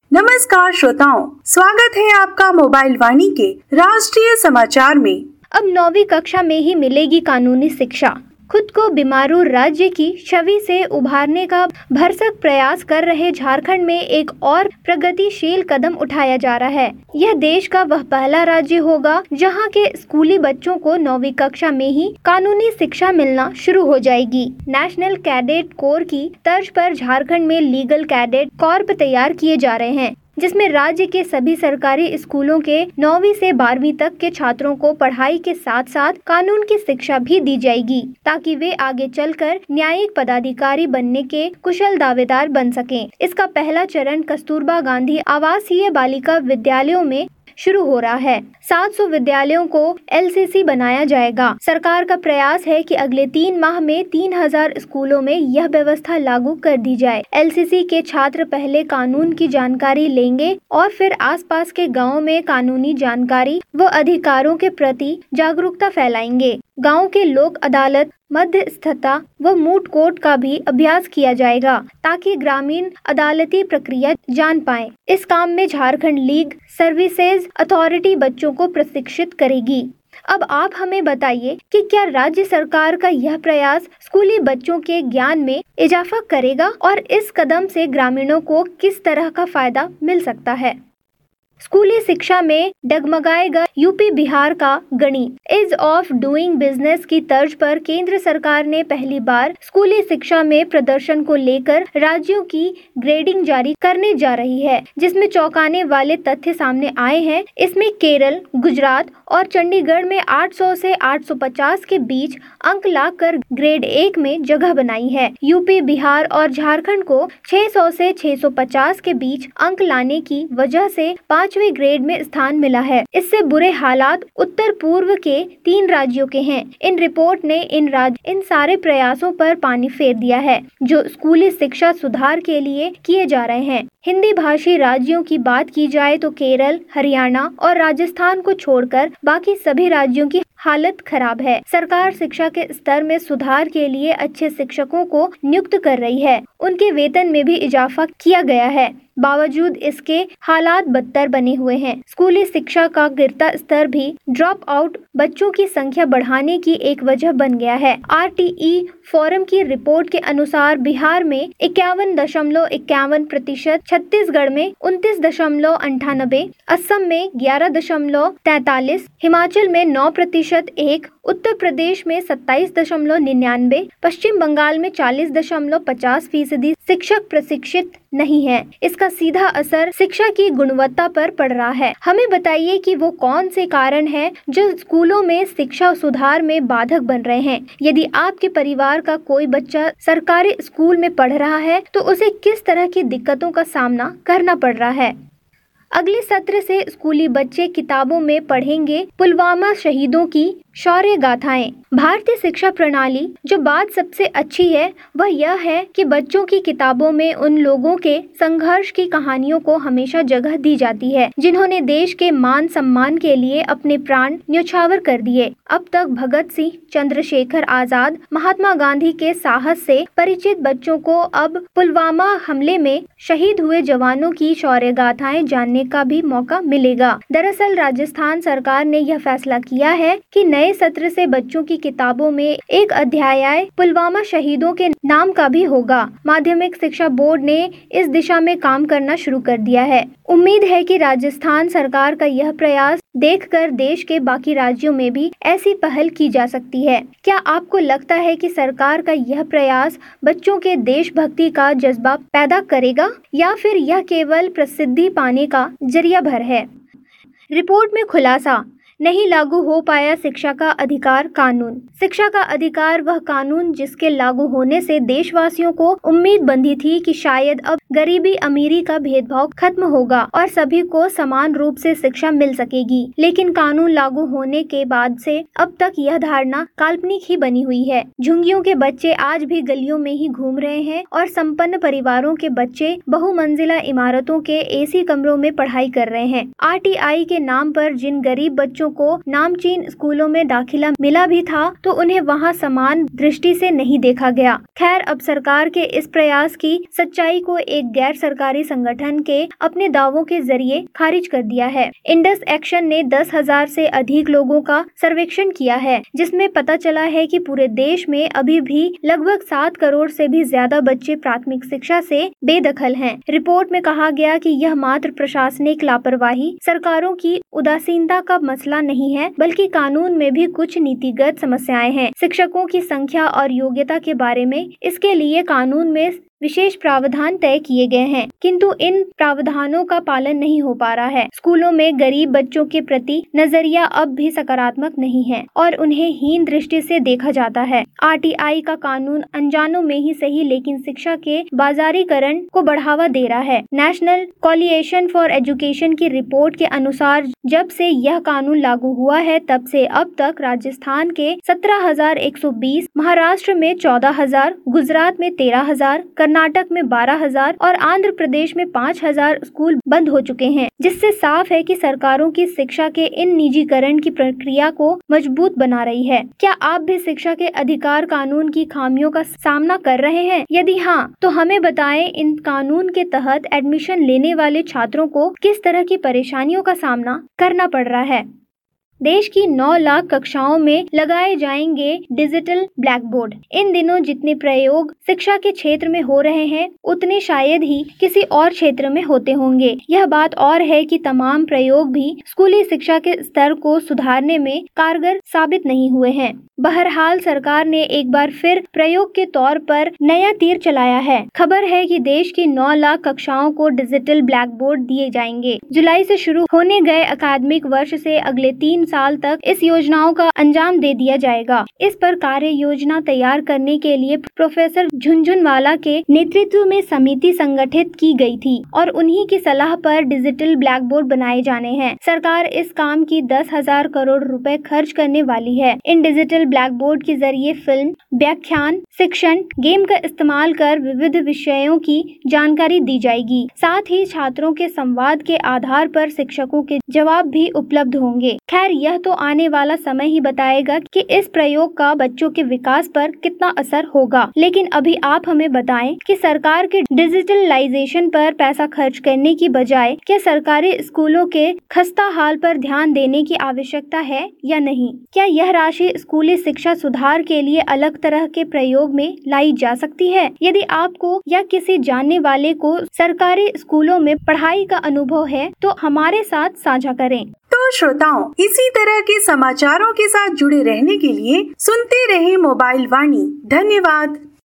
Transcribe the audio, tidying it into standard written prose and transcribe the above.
नमस्कार श्रोताओं, स्वागत है आपका मोबाइल वाणी के राष्ट्रीय समाचार में। अब 9वीं कक्षा में ही मिलेगी कानूनी शिक्षा। खुद को बीमारू राज्य की छवि से उभारने का भरसक प्रयास कर रहे झारखंड में एक और प्रगतिशील कदम उठाया जा रहा है। यह देश का वह पहला राज्य होगा जहां के स्कूली बच्चों को 9वीं कक्षा में ही कानूनी शिक्षा मिलना शुरू हो जाएगी। नेशनल कैडेट कोर की तर्ज पर झारखंड में लीगल कैडेट कॉर्प तैयार किए जा रहे हैं, जिसमें राज्य के सभी सरकारी स्कूलों के 9वीं से 12वीं तक के छात्रों को पढ़ाई के साथ साथ कानून की शिक्षा भी दी जाएगी, ताकि वे आगे चलकर न्यायिक पदाधिकारी बनने के कुशल दावेदार बन सकें। इसका पहला चरण कस्तूरबा गांधी आवासीय बालिका विद्यालयों में शुरू हो रहा है। 700 विद्यालयों को LCC बनाया जाएगा। सरकार का प्रयास है कि अगले 3 माह में 3000 स्कूलों में यह व्यवस्था लागू कर दी जाए। LCC के छात्र पहले कानून की जानकारी लेंगे और फिर आसपास के गांवों में कानूनी जानकारी व अधिकारों के प्रति जागरूकता फैलाएंगे। गांव के लोक अदालत, मध्यस्थता व मूट कोर्ट का भी अभ्यास किया जाएगा, ताकि ग्रामीण अदालती प्रक्रिया जान पाए। इस काम में झारखंड लीग सर्विसेज अथॉरिटी बच्चों को प्रशिक्षित करेगी। अब आप हमें बताइए कि क्या राज्य सरकार का यह प्रयास स्कूली बच्चों के ज्ञान में इजाफा करेगा और इस कदम से ग्रामीणों को किस तरह का फायदा मिल सकता है। स्कूली शिक्षा में डगमगाएगा यूपी बिहार का गणित। ईज ऑफ डूइंग बिजनेस की तर्ज पर केंद्र सरकार ने पहली बार स्कूली शिक्षा में प्रदर्शन को लेकर राज्यों की ग्रेडिंग जारी करने जा रही है, जिसमें चौंकाने वाले तथ्य सामने आए हैं। इसमें केरल, गुजरात और चंडीगढ़ में 800 से 850 के बीच अंक लाकर ग्रेड 1 में जगह बनाई है। यूपी, बिहार और झारखंड को 600 से 650 के बीच अंक लाने की वजह से 5वें ग्रेड में स्थान मिला है। इससे बुरे हालात उत्तर पूर्व के 3 राज्यों के हैं। इन रिपोर्ट ने इन सारे प्रयासों पर पानी फेर दिया है, जो स्कूली शिक्षा सुधार के लिए किए जा रहे हैं। हिंदी भाषी राज्यों की बात की जाए तो केरल, हरियाणा और राजस्थान को छोड़कर बाकी सभी राज्यों की हालत खराब है। सरकार शिक्षा के स्तर में सुधार के लिए अच्छे शिक्षकों को नियुक्त कर रही है। उनके वेतन में भी इजाफा किया गया है। बावजूद इसके हालात बदतर बने हुए हैं। स्कूली शिक्षा का गिरता स्तर भी ड्रॉप आउट बच्चों की संख्या बढ़ाने की एक वजह बन गया है। RTE फोरम की रिपोर्ट के अनुसार बिहार में 51.51%, छत्तीसगढ़ में 29.98%, असम में 11.43%, हिमाचल में 9%, उत्तर प्रदेश में 27.99%, पश्चिम बंगाल में 40.50% शिक्षक प्रशिक्षित नहीं है। इसका सीधा असर शिक्षा की गुणवत्ता पर पड़ रहा है। हमें बताइए कि वो कौन से कारण हैं जो स्कूलों में शिक्षा सुधार में बाधक बन रहे हैं। यदि आपके परिवार का कोई बच्चा सरकारी स्कूल में पढ़ रहा है तो उसे किस तरह की दिक्कतों का सामना करना पड़ रहा है। अगले सत्र से स्कूली बच्चे किताबों में पढ़ेंगे पुलवामा शहीदों की शौर्य गाथाएं। भारतीय शिक्षा प्रणाली जो बात सबसे अच्छी है वह यह है कि बच्चों की किताबों में उन लोगों के संघर्ष की कहानियों को हमेशा जगह दी जाती है, जिन्होंने देश के मान सम्मान के लिए अपने प्राण न्यौछावर कर दिए। अब तक भगत सिंह, चंद्रशेखर आजाद, महात्मा गांधी के साहस से परिचित बच्चों को अब पुलवामा हमले में शहीद हुए जवानों की शौर्य गाथाएं जानने का भी मौका मिलेगा। दरअसल राजस्थान सरकार ने यह फैसला किया है कि नए सत्र से बच्चों की किताबों में एक अध्याय पुलवामा शहीदों के नाम का भी होगा। माध्यमिक शिक्षा बोर्ड ने इस दिशा में काम करना शुरू कर दिया है। उम्मीद है कि राजस्थान सरकार का यह प्रयास देखकर देश के बाकी राज्यों में भी ऐसी पहल की जा सकती है। क्या आपको लगता है कि सरकार का यह प्रयास बच्चों के देशभक्ति का जज्बा पैदा करेगा या फिर यह केवल प्रसिद्धि पाने का जरिया भर है। रिपोर्ट में खुलासा, नहीं लागू हो पाया शिक्षा का अधिकार कानून। शिक्षा का अधिकार वह कानून जिसके लागू होने से देशवासियों को उम्मीद बंधी थी कि शायद अब गरीबी अमीरी का भेदभाव खत्म होगा और सभी को समान रूप से शिक्षा मिल सकेगी। लेकिन कानून लागू होने के बाद से अब तक यह धारणा काल्पनिक ही बनी हुई है। झुंगियों के बच्चे आज भी गलियों में ही घूम रहे हैं और संपन्न परिवारों के बच्चे बहुमंजिला इमारतों के AC कमरों में पढ़ाई कर रहे हैं। RTI के नाम पर जिन गरीब बच्चों बच्चों को नामचीन स्कूलों में दाखिला मिला भी था तो उन्हें वहां समान दृष्टि से नहीं देखा गया। खैर, अब सरकार के इस प्रयास की सच्चाई को एक गैर सरकारी संगठन के अपने दावों के जरिए खारिज कर दिया है। इंडस एक्शन ने 10,000 से अधिक लोगों का सर्वेक्षण किया है, जिसमें पता चला है कि पूरे देश में अभी भी लगभग 7 करोड़ से भी ज्यादा बच्चे प्राथमिक शिक्षा से बेदखल हैं। रिपोर्ट में कहा गया कि यह मात्र प्रशासनिक लापरवाही, सरकारों की उदासीनता का मसला नहीं है, बल्कि कानून में भी कुछ नीतिगत समस्याएं हैं। शिक्षकों की संख्या और योग्यता के बारे में इसके लिए कानून में विशेष प्रावधान तय किए गए हैं, किंतु इन प्रावधानों का पालन नहीं हो पा रहा है। स्कूलों में गरीब बच्चों के प्रति नजरिया अब भी सकारात्मक नहीं है और उन्हें हीन दृष्टि से देखा जाता है। आरटीआई का कानून अनजानों में ही सही, लेकिन शिक्षा के बाजारीकरण को बढ़ावा दे रहा है। नेशनल कॉलिएशन फॉर एजुकेशन की रिपोर्ट के अनुसार जब से यह कानून लागू हुआ है तब से अब तक राजस्थान के 17,120, महाराष्ट्र में 14,000, गुजरात में 13,000, कर्नाटक में 12,000 और आंध्र प्रदेश में 5,000 स्कूल बंद हो चुके हैं, जिससे साफ है कि सरकारों की शिक्षा के इन निजीकरण की प्रक्रिया को मजबूत बना रही है। क्या आप भी शिक्षा के अधिकार कानून की खामियों का सामना कर रहे हैं? यदि हाँ, तो हमें बताएं इन कानून के तहत एडमिशन लेने वाले छात्रों को किस तरह की परेशानियों का सामना करना पड़ रहा है। देश की 9 लाख कक्षाओं में लगाए जाएंगे डिजिटल ब्लैक बोर्ड। इन दिनों जितने प्रयोग शिक्षा के क्षेत्र में हो रहे हैं उतने शायद ही किसी और क्षेत्र में होते होंगे। यह बात और है कि तमाम प्रयोग भी स्कूली शिक्षा के स्तर को सुधारने में कारगर साबित नहीं हुए हैं। बहरहाल सरकार ने एक बार फिर प्रयोग के तौर पर नया तीर चलाया है। खबर है कि देश की 9 लाख कक्षाओं को डिजिटल ब्लैक बोर्ड दिए जाएंगे। जुलाई से शुरू होने गए अकादमिक वर्ष से अगले 3 साल तक इस योजनाओं का अंजाम दे दिया जाएगा। इस पर कार्य योजना तैयार करने के लिए प्रोफेसर झुनझुनवाला के नेतृत्व में समिति संगठित की गई थी और उन्हीं की सलाह पर डिजिटल ब्लैक बोर्ड बनाए जाने हैं। सरकार इस काम की 10,000 करोड़ रुपए खर्च करने वाली है। इन डिजिटल ब्लैक बोर्ड के जरिए फिल्म, व्याख्यान, शिक्षण, गेम का इस्तेमाल कर विविध विषयों की जानकारी दी जाएगी। साथ ही छात्रों के संवाद के आधार पर शिक्षकों के जवाब भी उपलब्ध होंगे। खैर, यह तो आने वाला समय ही बताएगा कि इस प्रयोग का बच्चों के विकास पर कितना असर होगा। लेकिन अभी आप हमें बताएं कि सरकार के डिजिटलाइजेशन पर पैसा खर्च करने की बजाय क्या सरकारी स्कूलों के खस्ता हाल पर ध्यान देने की आवश्यकता है या नहीं? क्या यह राशि स्कूली शिक्षा सुधार के लिए अलग तरह के प्रयोग में लाई जा सकती है? यदि आपको या किसी जानने वाले को सरकारी स्कूलों में पढ़ाई का अनुभव है तो हमारे साथ साझा करें। तो श्रोताओं, इसी तरह के समाचारों के साथ जुड़े रहने के लिए सुनते रहे मोबाइल वाणी। धन्यवाद।